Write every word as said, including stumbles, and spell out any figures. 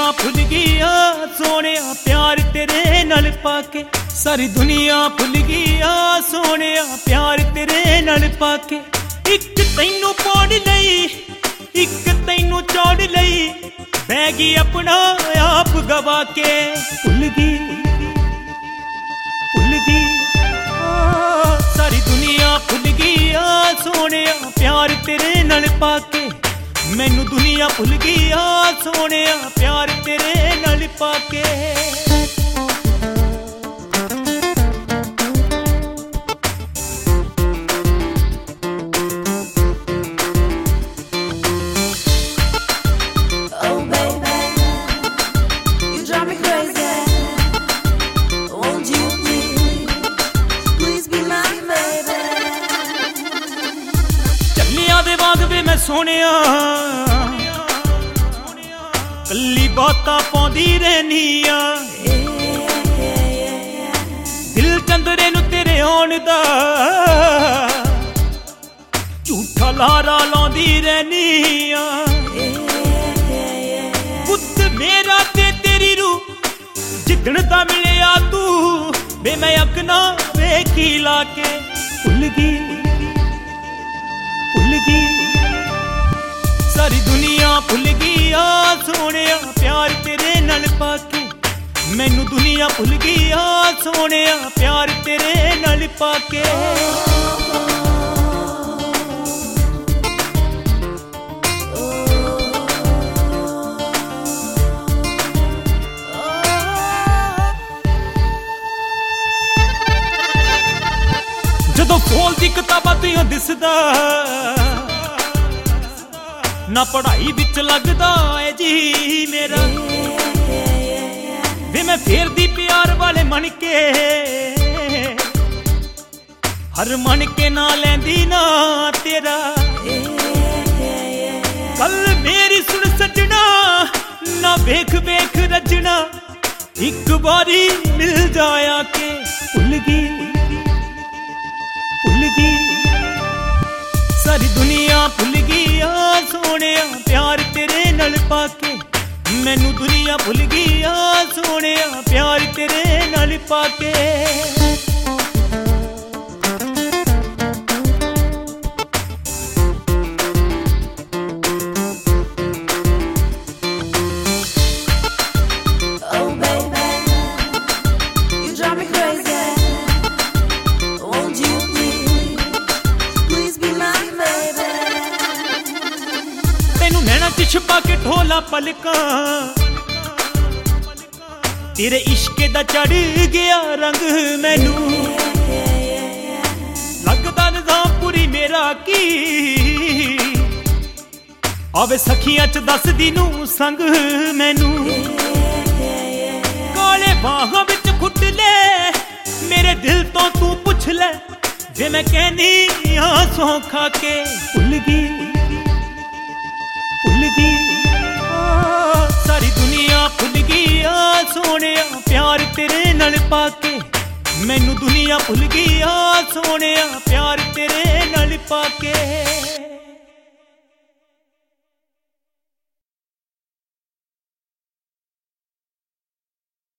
भुल गई आ सोनिया प्यार तेरे नाल पाके, सारी दुनिया भुल गई आ सोनिया प्यार तेरे नाल पाके। इक तैनू पाड़ लई इक तैनू चौड़ लई, मैं गई अपना आप गवा के। भुल गई भुल गई सारी दुनिया भुल गई आ सोनिया प्यार तेरे नाल पाके, मैनू दुनिया भुल गई आ सोनिया प्यार तेरे नाल पाके। मैं सोनिया कल्ली बातां पाउंदी रहनी आ, दिल चंदरे नू तेरे आउण दा झूठा लारा लाउंदी रहनी आ। पुत्त मेरा ते तेरी रूह जिदण दा मिलिया तू, बे मैं अखना वेखी लाके। भुल गई भुल गई सारी दुनिया भुल गई आ सोनिया प्यार तेरे नाल पाके, मैनू दुनिया भुल गई आ सोनिया प्यार तेरे नाल पाके। जदों खोलदी किताबां तुहां दिसदा, ना पढ़ाई बिच लगदा है जी मेरा, वे मैं फेरदी प्यार वाले मन के, हर मन के ना लैंदी ना तेरा। कल मेरी सुन सजना ना वेख वेख रजना, एक बारी मिल जाया के। भुल गई भुल गई सारी दुनिया भुल गई आ सोनिया प्यार तेरे नाल पाके, मैनू दुनिया भुल गई आ सोनिया प्यार तेरे नाल पाके। छुपा के ढोला पलका तेरे इश्क दा चढ़ गया रंग, मैनू लगदा निजाम पूरी मेरा की, आवे सखियां च दस दिनू संग मैनू। काले बाहां विच खुट ले मेरे दिल तो तू पुछ ले, जे मैं कहनी हाँ सौ खा के। भुल गई भुल गई सारी दुनिया भुल गई आ सोनिया प्यार तेरे नाल पाके, मैनू दुनिया भुल गई आ सोनिया प्यार तेरे नाल पाके।